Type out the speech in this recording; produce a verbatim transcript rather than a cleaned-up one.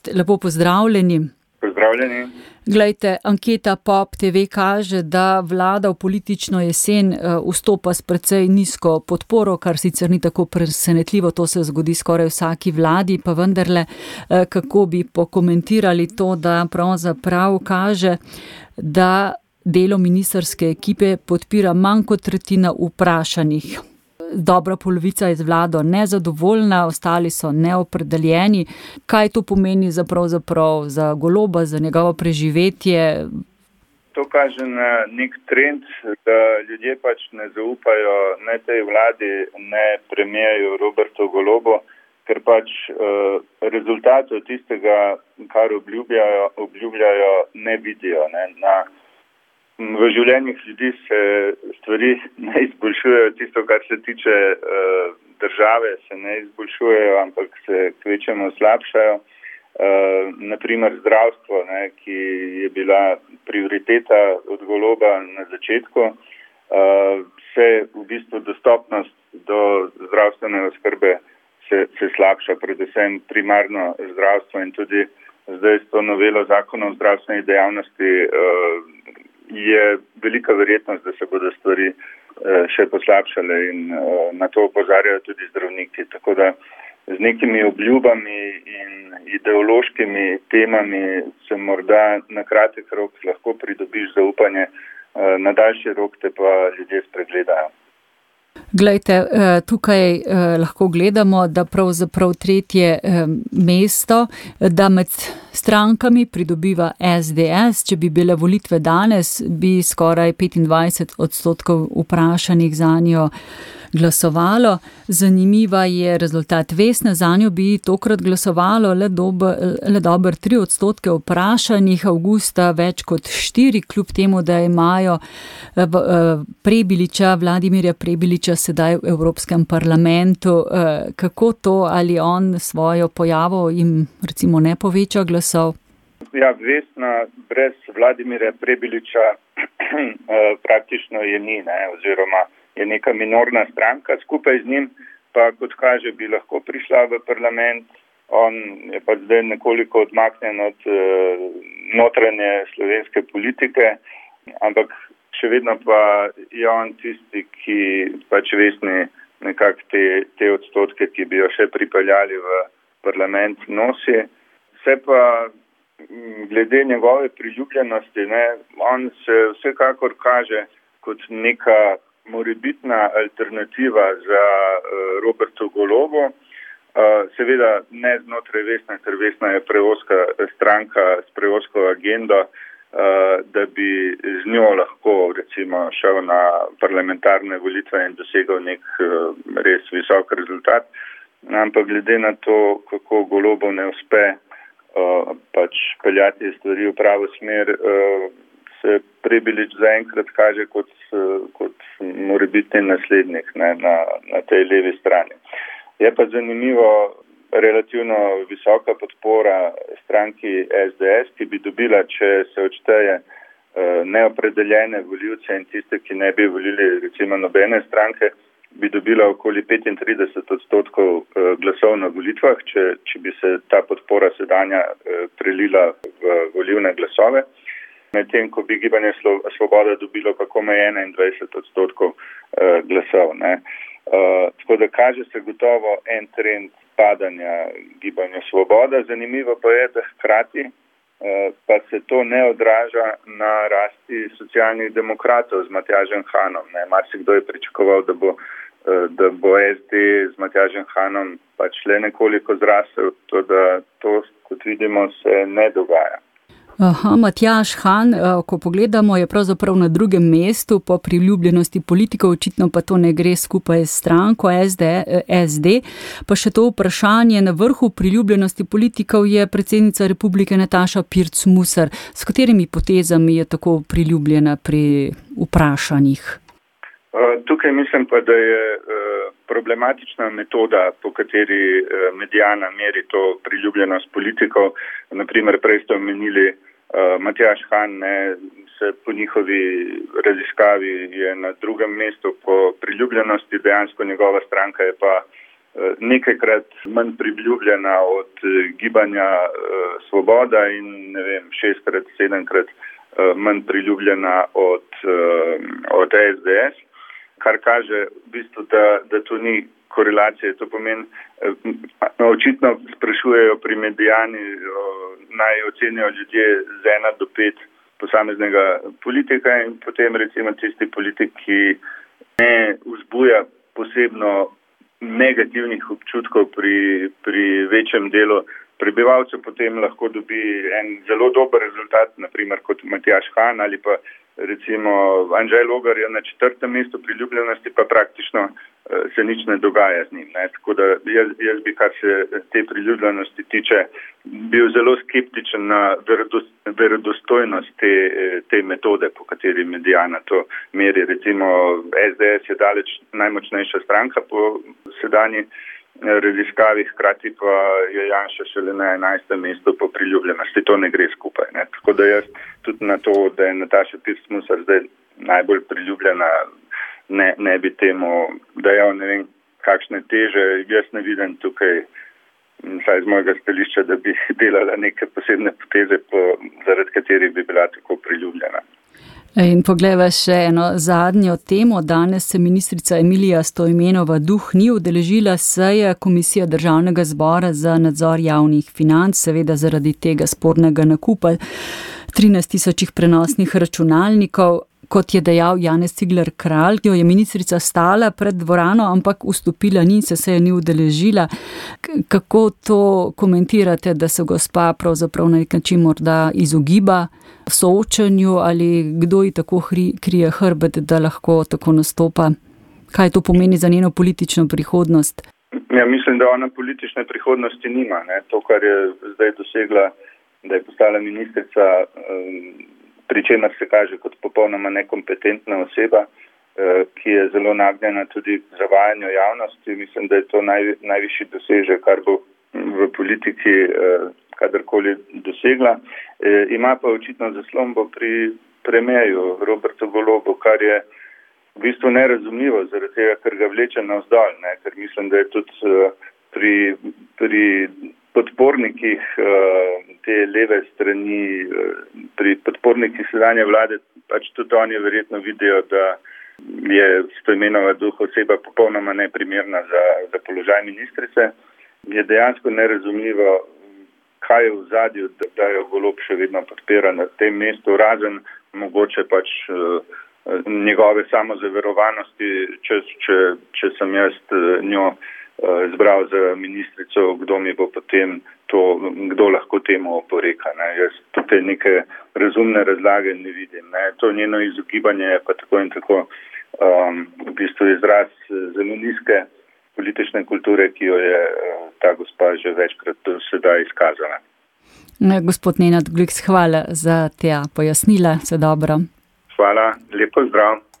Lepo pozdravljeni. Pozdravljeni. Glejte, anketa Pop te ve kaže, da vlada v politično jesen vstopa s precej nizko podporo, kar sicer ni tako presenetljivo, to se zgodi skoraj vsaki vladi, pa vendarle, kako bi pokomentirali to, da pravzaprav kaže, da delo ministrske ekipe podpira manj kot tretjina vprašanih. Dobra polovica je z vlado nezadovoljna, ostali so neopredeljeni. Kaj to pomeni za pravzaprav za Goloba, za njegovo preživetje? To kaže na nek trend, da ljudje pač ne zaupajo ne tej vladi, ne premierju Robertu Golobu, ker pač uh, rezultatov tistega, kar obljubljajo, obljubljajo ne vidijo. Ne? Na V življenjih ljudi se stvari ne izboljšujejo, tisto, kar se tiče uh, države, se ne izboljšujejo, ampak se kvečemo slabšajo. Uh, naprimer zdravstvo, ne, ki je bila prioriteta od Goloba na začetku, uh, se v bistvu dostopnost do zdravstvene oskrbe se, se slabša, predvsem primarno zdravstvo in tudi zdaj s to novelo zakona o zdravstveni dejavnosti uh, je velika verjetnost, da se bodo stvari še poslabšale in na to opozarjajo tudi zdravniki. Tako da z nekimi obljubami in ideološkimi temami se morda na kratek rok lahko pridobiš zaupanje, na daljši rok te pa ljudje spregledajo. Glejte, tukaj lahko gledamo, da pravzaprav tretje mesto, da med strankami pridobiva es de es. Če bi bile volitve danes, bi skoraj petindvajset odstotkov vprašanih zanjo glasovalo. Zanimiva je rezultat Vesne, zanjo bi tokrat glasovalo le, dober, le dober tri odstotke vprašanih, avgusta več kot štiri, kljub temu, da imajo Prebiliča, Vladimirja Prebiliča sedaj v Evropskem parlamentu. Kako to, ali on svojo pojavo jim recimo ne poveča glasov? Ja, Vesna brez Vladimirja Prebiliča praktično je ni, ne, oziroma je neka minorna stranka, skupaj z njim pa, kot kaže, bi lahko prišla v parlament. On je pa zdaj nekoliko odmaknjen od uh, notranje slovenske politike, ampak še vedno pa je on tisti, ki pač Vesni nekako te, te odstotke, ki bi jo še pripeljali v parlament, nosi. Se pa glede njegove priljubljenosti, ne, on se vsekakor kaže kot neka morebitna alternativa za uh, Robertu Golobu. Uh, seveda ne znotraj Vesne, ker Vesna je preoska stranka s preosko agendo, uh, da bi z njo lahko recimo šel na parlamentarne volitve in dosegal nek uh, res visok rezultat. Ampak glede na to, kako Golobu ne uspe uh, pač peljati stvari v pravo smer, uh, se Prebilič zaenkrat kaže kot, kot morebitni naslednik, ne, na, na tej levi strani. Je pa zanimivo relativno visoka podpora stranki es de es, ki bi dobila, če se odšteje neopredeljene volivce in tiste, ki ne bi volili recimo nobene stranke, bi dobila okoli petintrideset odstotkov glasov na volitvah, če, če bi se ta podpora sedanja prelila v volivne glasove. Medtem, ko bi Gibanje Svoboda dobilo pa komaj enaindvajset odstotkov uh, glasov. Ne. Uh, tako da kaže se gotovo en trend padanja Gibanja Svoboda. Zanimivo pa je, da hkrati uh, pa se to ne odraža na rasti socialnih demokratov z Matjažem Hanom. Ne. Marsikdo je pričakoval, da bo, uh, da bo es de z Matjažem Hanom pač le nekoliko zrasel, to da to, kot vidimo, se ne dogaja. Aha, Matjaž Han, ko pogledamo, je pravzaprav na drugem mestu po priljubljenosti politikov, očitno pa to ne gre skupaj s stranko es de. Pa še to vprašanje, na vrhu priljubljenosti politikov je predsednica Republike Nataša Pirc Musar. S katerimi potezami je tako priljubljena pri vprašanjih? Tukaj mislim pa, da je problematična metoda, po kateri mediana meri to priljubljenost politikov. Naprimer, prej ste omenili Matjaž Han, ne, se po njihovi raziskavi je na drugem mestu po priljubljenosti, dejansko njegova stranka je pa nekajkrat manj priljubljena od gibanja Svoboda in ne vem, šestkrat, sedemkrat manj priljubljena od, od S D S, kar kaže v bistvu, da, da to ni korelacije. To pomeni, očitno sprašujejo pri Medijani, naj ocenijo ljudje z ena do pet posameznega politika in potem recimo tisti politik, ki ne vzbuja posebno negativnih občutkov pri, pri večjem delu prebivalcev, potem lahko dobi en zelo dober rezultat, naprimer kot Matjaž Han ali pa recimo Anžej Logar je na četrtem mestu priljubljenosti, pa praktično se nič ne dogaja z njim. Ne. Tako da jaz, jaz bi, kar se te priljubljenosti tiče, bil zelo skeptičen na verodostojnost te, te metode, po kateri Medijana to meri. Recimo S D S je daleč najmočnejša stranka po sedanji raziskavi, hkrati pa je Janša šele na enajstem mestu po priljubljenosti. To ne gre skupaj. Ne. Tako da jaz tudi na to, da je Nataša Pirc Musar zdaj najbolj priljubljena, ne, ne bi temu dajal ne vem kakšne teže. Jaz ne vidim tukaj, saj z mojega stališča, da bi delala neke posebne poteze, po, zaradi katerih bi bila tako priljubljena. In poglejva še eno zadnjo temo. Danes se ministrica Emilija Stojmenova Duh ni udeležila seje Komisije Državnega zbora za nadzor javnih financ, seveda zaradi tega spornega nakupa trinajst tisočih prenosnih računalnikov. Kot je dejal Janez Cigler Kralj, jo je ministrica stala pred dvorano, ampak vstopila ni in se seje ni udeležila. Kako to komentirate, da se gospa pravzaprav na nek način morda izogiba soočanju ali kdo ji tako krije hrbet, da lahko tako nastopa? Kaj to pomeni za njeno politično prihodnost? Ja, mislim, da ona politične prihodnosti nima. Ne? To, kar je zdaj dosegla, da je postala ministrica, pri čemer se kaže kot popolnoma nekompetentna oseba, ki je zelo nagnjena tudi k zavajanju javnosti. Mislim, da je to naj, najvišji dosežek, kar bo v politiki kadarkoli dosegla. E, ima pa očitno zaslombo pri premierju Robertu Golobu, kar je v bistvu nerazumljivo, zaradi tega, ker ga vleče navzdol, ne? Ker mislim, da je tudi pri, pri podpornikih te leve strani, pri podpornikih sedanje vlade, pač tudi oni verjetno vidijo, da je Stojmenova Duh oseba popolnoma neprimerna za, za položaj ministrice. Je dejansko nerazumljivo, kaj je v zadju, da, da jo Golob še vedno podpira na tem mestu, razen mogoče pač uh, njegove samozaverovanosti, če, če, če sem jaz njo uh, zbral za ministrico, kdo mi bo potem to, kdo lahko temu oporeka. Ne. Jaz tukaj neke razumne razlage ne vidim. Ne. To njeno izogibanje je pa tako in tako um, v bistvu izraz zelo nizke politične kulture, ki jo je ta gospa že večkrat do sedaj izkazala. Gospod Nenad Gliks, hvala za te pojasnila. Vse dobro. Hvala, lepo zdrav.